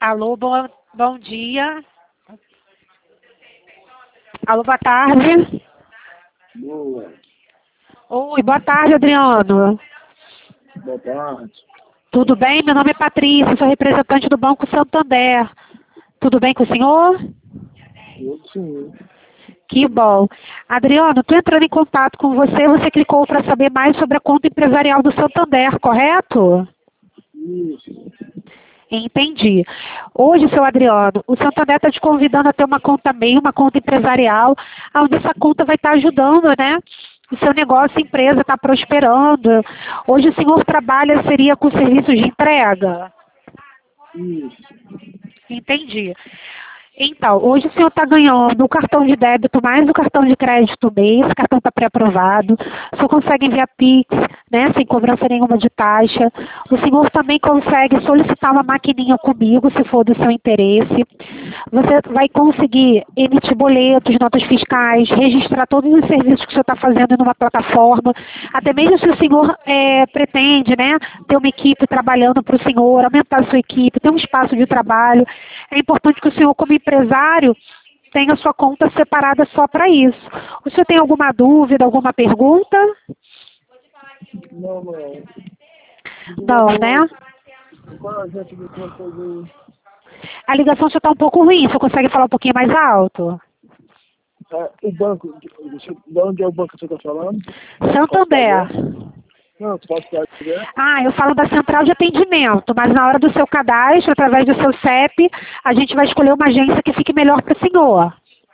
Alô, bom dia. Alô, boa tarde. Boa. Oi, boa tarde, Adriano. Boa tarde. Tudo bem? Meu nome é Patrícia, sou representante do Banco Santander. Tudo bem com o senhor? Eu sim. Que bom. Adriano, estou entrando em contato com você. Você clicou para saber mais sobre a conta empresarial do Santander, correto? Isso. Entendi. Hoje, seu Adriano, o Santander está te convidando a ter uma conta MEI, uma conta empresarial, onde essa conta vai estar ajudando, né? O seu negócio, a empresa está prosperando. Hoje o senhor trabalha, seria com serviços de entrega? Isso. Entendi. Então, hoje o senhor está ganhando o cartão de débito mais o cartão de crédito MEI, esse cartão está pré-aprovado, o senhor consegue enviar Pix, né, sem cobrança nenhuma de taxa, o senhor também consegue solicitar uma maquininha comigo, se for do seu interesse, você vai conseguir emitir boletos, notas fiscais, registrar todos os serviços que o senhor está fazendo numa plataforma, até mesmo se o senhor pretende, né, ter uma equipe trabalhando para o senhor, aumentar a sua equipe, ter um espaço de trabalho, é importante que o senhor, como empresário, tenha a sua conta separada só para isso. O senhor tem alguma dúvida, alguma pergunta? Não. Não, né? Qual é a gente que consegue... A ligação já está um pouco ruim, o senhor consegue falar um pouquinho mais alto? O banco, de onde é o banco que você está falando? Santander. Não, você pode ficar direto. Eu falo da central de atendimento, mas na hora do seu cadastro, através do seu CEP, a gente vai escolher uma agência que fique melhor para o senhor.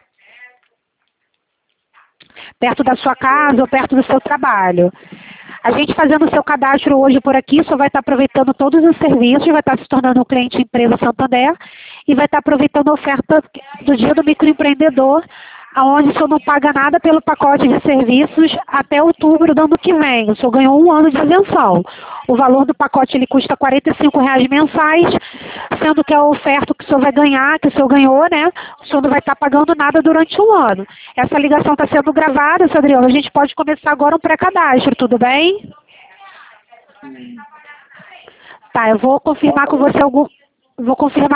Perto da sua casa ou perto do seu trabalho. A gente fazendo o seu cadastro hoje por aqui, só vai estar aproveitando todos os serviços, vai estar se tornando um cliente empresa Santander e vai estar aproveitando a oferta do Dia do Microempreendedor, onde o senhor não paga nada pelo pacote de serviços até outubro do ano que vem. O senhor ganhou 1 ano de isenção. O valor do pacote ele custa R$ 45,00 mensais, sendo que a oferta que o senhor vai ganhar, que o senhor ganhou, né? O senhor não vai estar pagando nada durante 1 ano. Essa ligação está sendo gravada, seu Adriano. A gente pode começar agora um pré-cadastro, tudo bem? Tá, eu vou confirmar com você Vou confirmar